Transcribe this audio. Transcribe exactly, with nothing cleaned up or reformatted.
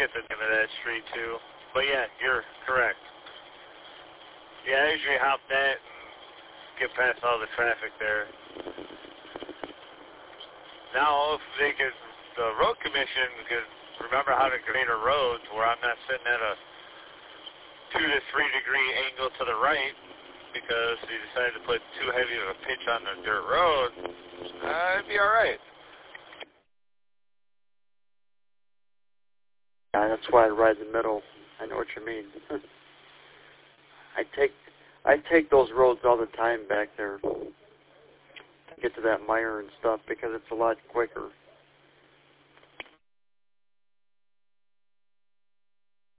forget the name of that street too. But yeah, you're correct. Yeah, I usually hop that and get past all the traffic there. Now, if they could, the road commission could remember how to grade a road where I'm not sitting at a two to three degree angle to the right because you decided to put too heavy of a pitch on the dirt road, uh, it'd be all right. Yeah, that's why I ride the middle. I know what you mean. I take I take those roads all the time back there to get to that mire and stuff because it's a lot quicker.